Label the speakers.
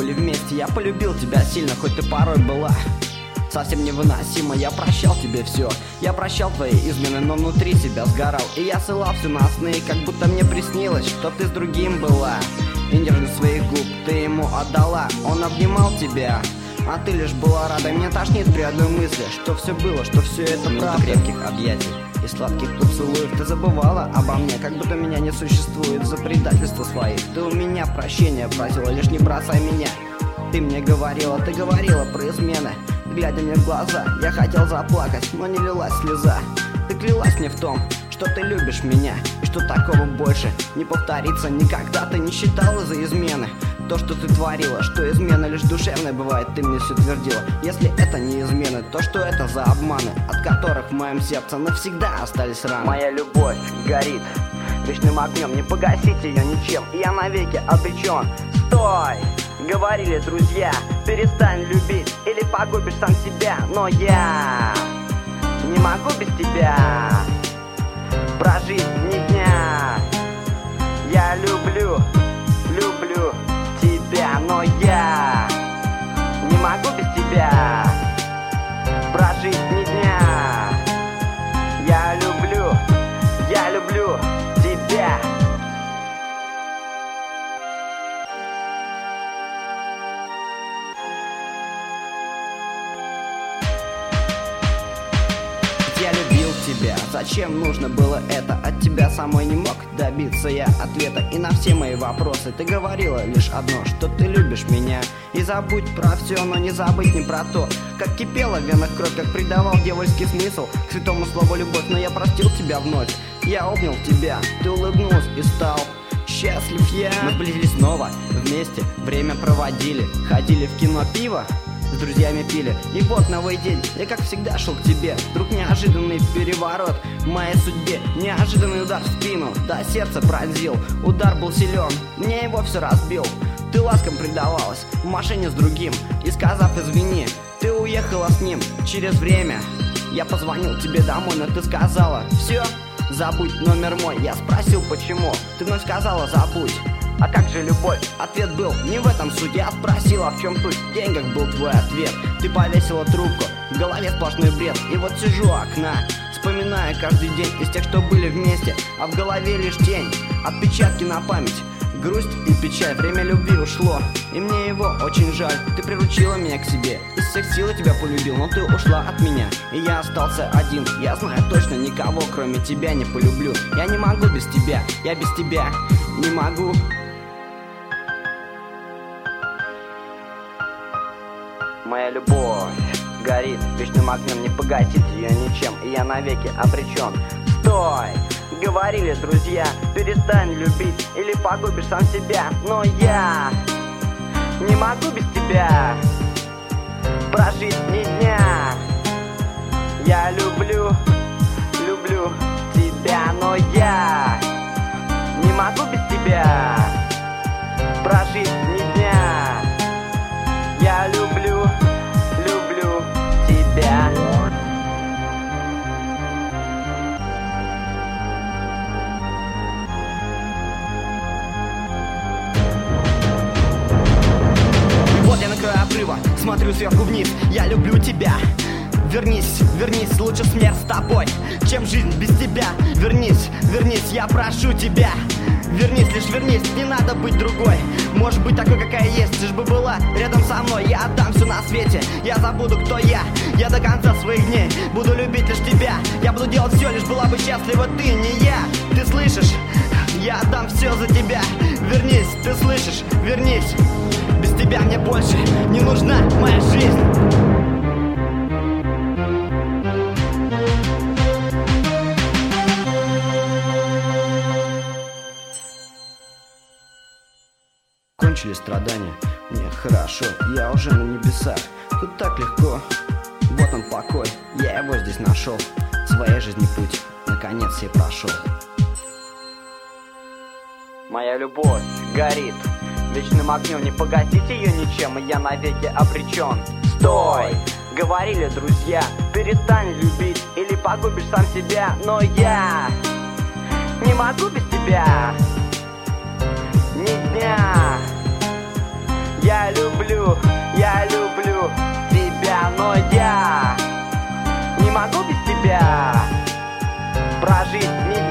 Speaker 1: были вместе. Я полюбил тебя сильно, хоть ты порой была совсем невыносимо. Я прощал тебе все, я прощал твои измены, но внутри себя сгорал. И я ссылал все на сны, как будто мне приснилось, что ты с другим была. И нежность своих губ ты ему отдала. Он обнимал тебя, а ты лишь была рада. Мне тошнит при одной мысли, что все было, что все это правда. Крепких объятий и сладких поцелуев ты забывала обо мне, как будто меня не существует. За предательство своих ты у меня прощения просила, лишь не бросай меня. Ты мне говорила, ты говорила про измены. Глядя мне в глаза, я хотел заплакать, но не лилась слеза. Ты клялась мне в том, что ты любишь меня, и что такого больше не повторится никогда. Ты не считала за измены то, что ты творила, что измена лишь душевная бывает, ты мне все твердила. Если это не измены, то что это за обманы, от которых в моем сердце навсегда остались раны? Моя любовь горит вечным огнем, не погасить ее ничем, и я навеки обречен. Стой! Говорили друзья, перестань любить или погубишь сам себя. Но я не могу без тебя прожить ни дня. Я люблю тебя, но я не могу без тебя прожить ни дня. Я люблю тебя. Я любил тебя, зачем нужно было это? От тебя самой не мог добиться я ответа. И на все мои вопросы ты говорила лишь одно, что ты любишь меня. И забудь про все, но не забыть не про то, как кипела в венах кровь, как придавал дьявольский смысл к святому слову любовь. Но я простил тебя вновь, я обнял тебя, ты улыбнулась и стал счастлив я. Мы сблизились снова, вместе время проводили, ходили в кино, пиво с друзьями пили. И вот новый день, я как всегда шел к тебе. Вдруг неожиданный переворот в моей судьбе. Неожиданный удар в спину, до сердца пронзил. Удар был силен, мне его все разбил. Ты ласкам предавалась в машине с другим, и сказав извини, ты уехала с ним. Через время я позвонил тебе домой, но ты сказала: все, забудь номер мой. Я спросил почему, ты вновь сказала: забудь. А как же любовь? Ответ был: не в этом суть. Я спросила, в чем суть? В деньгах был твой ответ. Ты повесила трубку, в голове сплошной бред. И вот сижу у окна, вспоминая каждый день из тех, что были вместе, а в голове лишь тень, отпечатки на память, грусть и печаль. Время любви ушло, и мне его очень жаль. Ты приручила меня к себе, из всех сил я тебя полюбил, но ты ушла от меня, и я остался один. Я знаю точно, никого кроме тебя не полюблю. Я не могу без тебя, я без тебя не могу. Моя любовь горит вечным огнем, не погасить ее ничем, и я навеки обречен. Стой! Говорили друзья, перестань любить или погубишь сам себя. Но я не могу без тебя прожить ни дня. Я люблю тебя, но я не могу без тебя прожить ни дня. Я люблю тебя. И вот я на краю обрыва, смотрю сверху вниз. Я люблю тебя. Вернись, лучше смерть с тобой, чем жизнь без тебя. Вернись, я прошу тебя. Вернись, лишь вернись, не надо быть другой. Может быть такой, какая есть, лишь бы была рядом со мной. Я отдам все на свете, я забуду, кто я. Я до конца своих дней буду любить лишь тебя. Я буду делать все, лишь была бы счастлива ты, не я. Ты слышишь? Я отдам все за тебя. Вернись, ты слышишь? Вернись. Без тебя мне больше не нужна моя жизнь. Кончились страдания, мне хорошо, я уже на небесах. Тут так легко, вот он покой, я его здесь нашел. Своей жизни путь, наконец я прошел. Моя любовь горит вечным огнем, не погасить ее ничем, и я навеки обречен. Стой! Говорили друзья, перестань любить или погубишь сам себя. Но я не могу без тебя ни дня. Я люблю тебя, прожить не